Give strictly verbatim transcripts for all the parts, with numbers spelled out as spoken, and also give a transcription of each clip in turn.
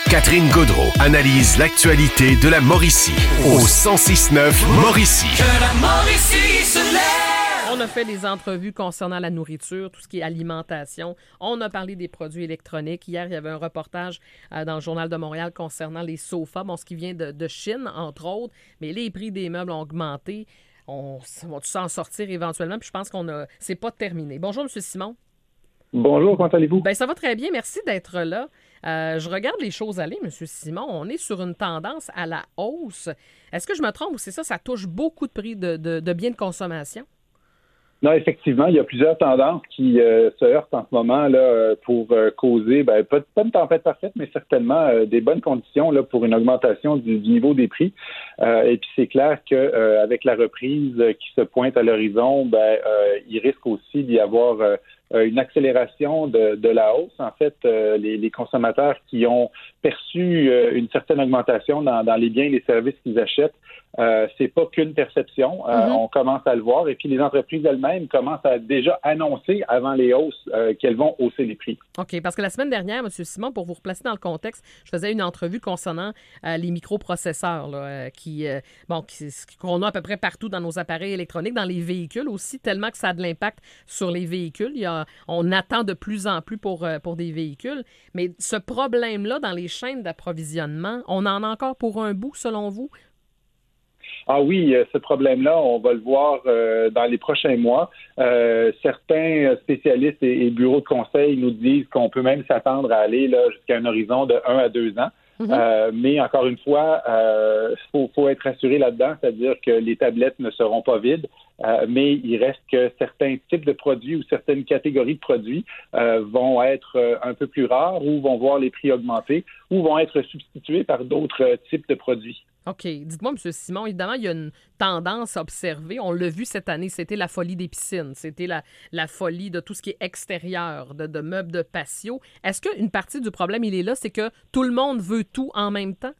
Catherine Gaudreault analyse l'actualité de la Mauricie au cent six neuf Mauricie. Que la Mauricie se lève. On a fait des entrevues concernant la nourriture, tout ce qui est alimentation. On a parlé des produits électroniques. Hier, il y avait un reportage euh, dans le Journal de Montréal concernant les sofas, bon, ce qui vient de, de Chine, entre autres. Mais les prix des meubles ont augmenté. On va s'en sortir éventuellement, puis je pense qu'on a, c'est pas terminé. Bonjour, M. Simon. Bonjour, comment allez-vous? Bien, ça va très bien. Merci d'être là. Euh, je regarde les choses aller, M. Simon. On est sur une tendance à la hausse. Est-ce que je me trompe ou c'est ça? Ça touche beaucoup de prix de, de, de biens de consommation? Non, effectivement, il y a plusieurs tendances qui euh, se heurtent en ce moment là pour euh, causer, ben, pas, pas une tempête parfaite, mais certainement euh, des bonnes conditions là pour une augmentation du, du niveau des prix. Euh, et puis c'est clair que euh, avec la reprise qui se pointe à l'horizon, ben, euh, il risque aussi d'y avoir euh, une accélération de, de la hausse. En fait, euh, les, les consommateurs qui ont perçu euh, une certaine augmentation dans, dans les biens et les services qu'ils achètent, euh, c'est pas qu'une perception. Euh, mm-hmm. On commence à le voir. Et puis les entreprises elles-mêmes commencent à déjà annoncer avant les hausses euh, qu'elles vont hausser les prix. OK, parce que la semaine dernière, M. Simon, pour vous replacer dans le contexte, je faisais une entrevue concernant euh, les microprocesseurs là, euh, qui, euh, bon, qui, qu'on a à peu près partout dans nos appareils électroniques, dans les véhicules aussi, tellement que ça a de l'impact sur les véhicules. Il y a On attend de plus en plus pour, pour des véhicules. Mais ce problème-là, dans les chaînes d'approvisionnement, on en a encore pour un bout, selon vous? Ah oui, ce problème-là, on va le voir euh, dans les prochains mois. Euh, certains spécialistes et, et bureaux de conseil nous disent qu'on peut même s'attendre à aller là, jusqu'à un horizon de un à deux ans. Mm-hmm. Euh, mais encore une fois, il euh, faut, faut être rassuré là-dedans, c'est-à-dire que les tablettes ne seront pas vides. Euh, mais il reste que certains types de produits ou certaines catégories de produits euh, vont être euh, un peu plus rares ou vont voir les prix augmenter ou vont être substitués par d'autres euh, types de produits. OK. Dites-moi, M. Simon, évidemment, il y a une tendance à observer. On l'a vu cette année, c'était la folie des piscines. C'était la, la folie de tout ce qui est extérieur, de, de meubles de patio. Est-ce qu'une partie du problème, il est là, c'est que tout le monde veut tout en même temps?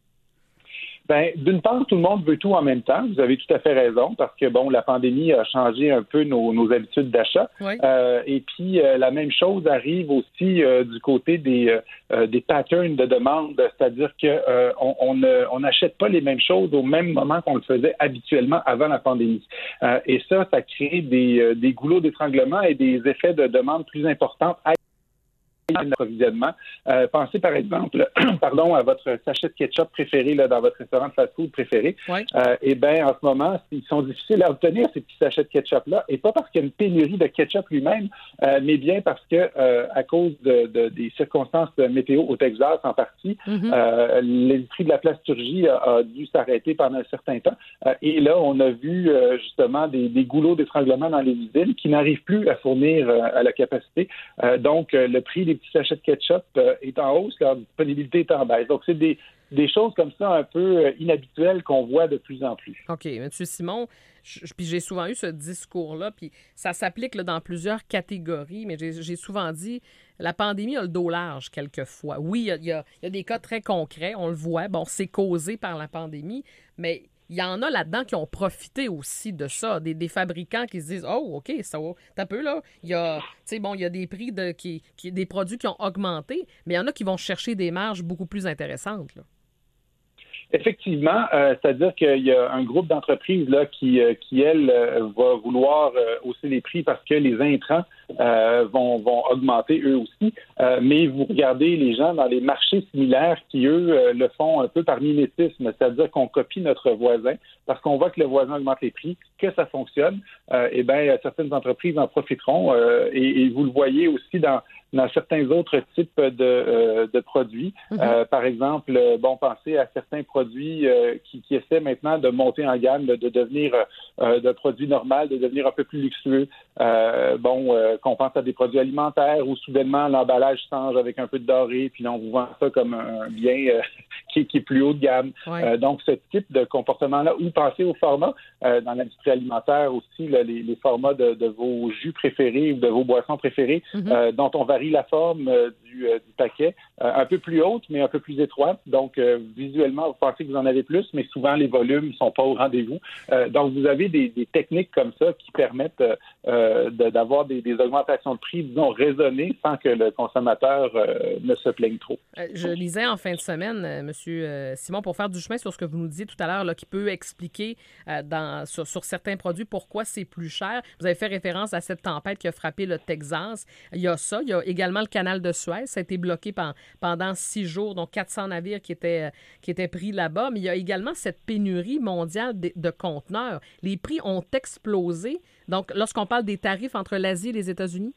Ben, d'une part, tout le monde veut tout en même temps. Vous avez tout à fait raison parce que, bon, la pandémie a changé un peu nos, nos habitudes d'achat. Oui. Euh, et puis, euh, la même chose arrive aussi euh, du côté des, euh, des patterns de demande, c'est-à-dire que euh, on, on, on n'achète pas les mêmes choses au même moment qu'on le faisait habituellement avant la pandémie. Euh, et ça, ça crée des, des goulots d'étranglement et des effets de demande plus importants à l'approvisionnement. Euh, pensez par exemple pardon, à votre sachet de ketchup préféré là, dans votre restaurant de fast-food préféré. Oui. Euh, et bien, en ce moment, ils sont difficiles à obtenir, ces petits sachets de ketchup-là, et pas parce qu'il y a une pénurie de ketchup lui-même, euh, mais bien parce que euh, à cause de, de, des circonstances météo au Texas en partie, mm-hmm. euh, l'industrie de la plasturgie a, a dû s'arrêter pendant un certain temps. Euh, et là, on a vu euh, justement des, des goulots d'étranglement dans les usines qui n'arrivent plus à fournir euh, à la capacité. Euh, donc, euh, le prix des petits sachets de ketchup euh, est en hausse, leur disponibilité est en baisse. Donc, c'est des, des choses comme ça un peu euh, inhabituelles qu'on voit de plus en plus. OK. M. Simon, je, puis j'ai souvent eu ce discours-là, puis ça s'applique là, dans plusieurs catégories, mais j'ai, j'ai souvent dit, la pandémie a le dos large quelquefois. Oui, il y a, y a, y a des cas très concrets, on le voit, bon, c'est causé par la pandémie, mais il y en a là-dedans qui ont profité aussi de ça, des, des fabricants qui se disent « Oh, OK, ça va, t'as peu là. » Il y a, tu sais, bon, il y a des prix de qui, qui, des produits qui ont augmenté, mais il y en a qui vont chercher des marges beaucoup plus intéressantes, là. Effectivement, euh, c'est-à-dire qu'il y a un groupe d'entreprises là qui, euh, qui elles, euh, va vouloir euh, hausser les prix parce que les intrants euh, vont, vont augmenter eux aussi. Euh, mais vous regardez les gens dans les marchés similaires qui, eux, euh, le font un peu par mimétisme, c'est-à-dire qu'on copie notre voisin parce qu'on voit que le voisin augmente les prix, que ça fonctionne. Euh, et bien, certaines entreprises en profiteront euh, et, et vous le voyez aussi dans dans certains autres types de, euh, de produits. Mm-hmm. Euh, par exemple, bon, pensez à certains produits euh, qui, qui essaient maintenant de monter en gamme, de, de devenir euh, de produits normaux, de devenir un peu plus luxueux. Euh, bon, euh, qu'on pense à des produits alimentaires où soudainement l'emballage change avec un peu de doré, puis là, on vous vend ça comme un bien euh, qui, qui est plus haut de gamme. Ouais. Euh, donc, ce type de comportement-là, ou pensez au format, euh, dans l'industrie alimentaire aussi, là, les, les formats de, de vos jus préférés ou de vos boissons préférées, mm-hmm. euh, dont on va la forme euh, du, euh, du paquet, euh, un peu plus haute, mais un peu plus étroite. Donc, euh, visuellement, vous pensez que vous en avez plus, mais souvent, les volumes ne sont pas au rendez-vous. Euh, donc, vous avez des, des techniques comme ça qui permettent euh, de, d'avoir des, des augmentations de prix, disons, raisonnées, sans que le consommateur euh, ne se plaigne trop. Euh, je lisais en fin de semaine, euh, Monsieur euh, Simon, pour faire du chemin sur ce que vous nous disiez tout à l'heure, là, qui peut expliquer euh, dans, sur, sur certains produits pourquoi c'est plus cher. Vous avez fait référence à cette tempête qui a frappé le Texas. Il y a ça. Il y a également le canal de Suez. Ça a été bloqué pendant, pendant six jours, donc quatre cents navires qui étaient, euh, qui étaient pris là-bas. Mais il y a également cette pénurie mondiale de, de conteneurs. Les prix ont explosé. Donc, lorsqu'on parle des tarifs entre l'Asie et les États-Unis?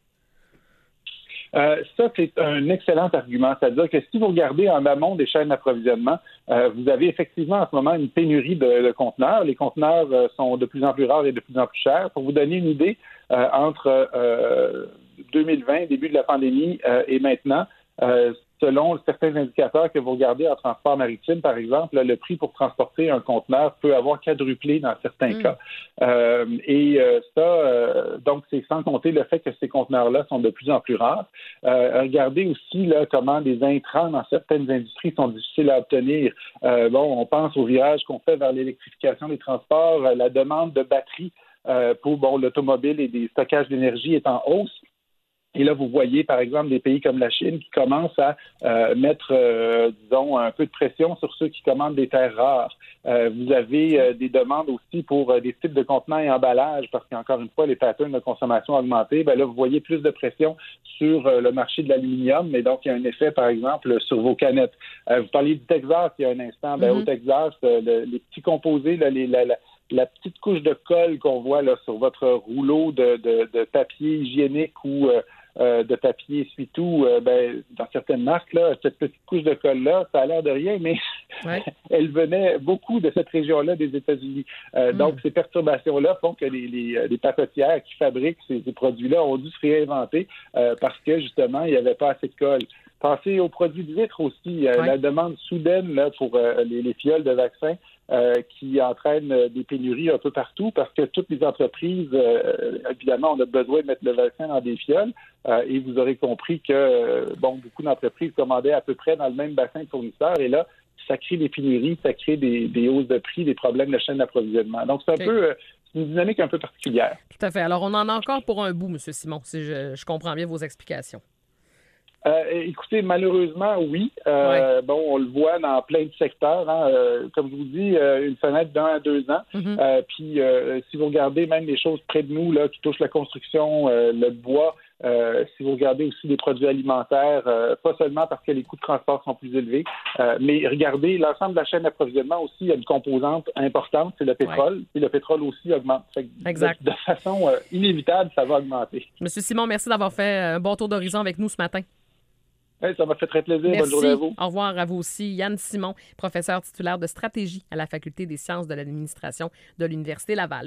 Euh, ça, c'est un excellent argument. C'est-à-dire que si vous regardez en amont des chaînes d'approvisionnement, euh, vous avez effectivement en ce moment une pénurie de, de conteneurs. Les conteneurs euh, sont de plus en plus rares et de plus en plus chers. Pour vous donner une idée, euh, entre euh, deux mille vingt, début de la pandémie, euh, et maintenant, euh, selon certains indicateurs que vous regardez en transport maritime, par exemple, là, le prix pour transporter un conteneur peut avoir quadruplé dans certains mmh. cas. Euh, et euh, ça, euh, donc, c'est sans compter le fait que ces conteneurs-là sont de plus en plus rares. Euh, regardez aussi là, comment des intrants dans certaines industries sont difficiles à obtenir. Euh, bon, on pense au virage qu'on fait vers l'électrification des transports. Euh, la demande de batteries euh, pour bon, l'automobile et des stockages d'énergie est en hausse. Et là, vous voyez, par exemple, des pays comme la Chine qui commencent à euh, mettre, euh, disons, un peu de pression sur ceux qui commandent des terres rares. Euh, vous avez euh, des demandes aussi pour euh, des types de contenants et emballages, parce qu'encore une fois, les patterns de consommation ont augmenté. Ben là, vous voyez plus de pression sur euh, le marché de l'aluminium, mais donc il y a un effet, par exemple, sur vos canettes. Euh, vous parliez du Texas il y a un instant. Ben, mm-hmm. Au Texas, euh, le, les petits composés, là, les, la, la, la petite couche de colle qu'on voit là sur votre rouleau de, de, de papier hygiénique ou euh, Euh, de papier essuie-tout, euh, ben, dans certaines marques, là, cette petite couche de colle-là, ça a l'air de rien, mais ouais. elle venait beaucoup de cette région-là des États-Unis. Euh, mm. Donc, ces perturbations-là font que les, les, les pacotières qui fabriquent ces, ces produits-là ont dû se réinventer euh, parce que, justement, il n'y avait pas assez de colle. Pensez aux produits de vitre aussi. Euh, ouais. La demande soudaine là, pour euh, les, les fioles de vaccins euh, qui entraîne euh, des pénuries un peu partout parce que toutes les entreprises, euh, évidemment, on a besoin de mettre le vaccin dans des fioles euh, et vous aurez compris que, euh, bon, beaucoup d'entreprises commandaient à peu près dans le même bassin de fournisseurs et là, ça crée des pénuries, ça crée des, des hausses de prix, des problèmes de chaîne d'approvisionnement. Donc, c'est un okay. peu... Euh, une dynamique un peu particulière. Tout à fait. Alors, on en a encore pour un bout, M. Simon, si je, je comprends bien vos explications. Euh, écoutez, malheureusement, oui. Euh, ouais. Bon, on le voit dans plein de secteurs. Hein. Euh, comme je vous dis, euh, une fenêtre d'un à deux ans. Mm-hmm. Euh, puis, euh, si vous regardez même les choses près de nous là, qui touchent la construction, euh, le bois, euh, si vous regardez aussi les produits alimentaires, euh, pas seulement parce que les coûts de transport sont plus élevés, euh, mais regardez l'ensemble de la chaîne d'approvisionnement aussi, il y a une composante importante, c'est le pétrole. Ouais. Et le pétrole aussi augmente. Fait que exact. De, de façon euh, inévitable, ça va augmenter. Monsieur Simon, merci d'avoir fait un bon tour d'horizon avec nous ce matin. Hey, ça m'a fait très plaisir. Merci. Bonne journée à vous. Au revoir à vous aussi. Yann Simon, professeur titulaire de stratégie à la Faculté des sciences de l'administration de l'Université Laval.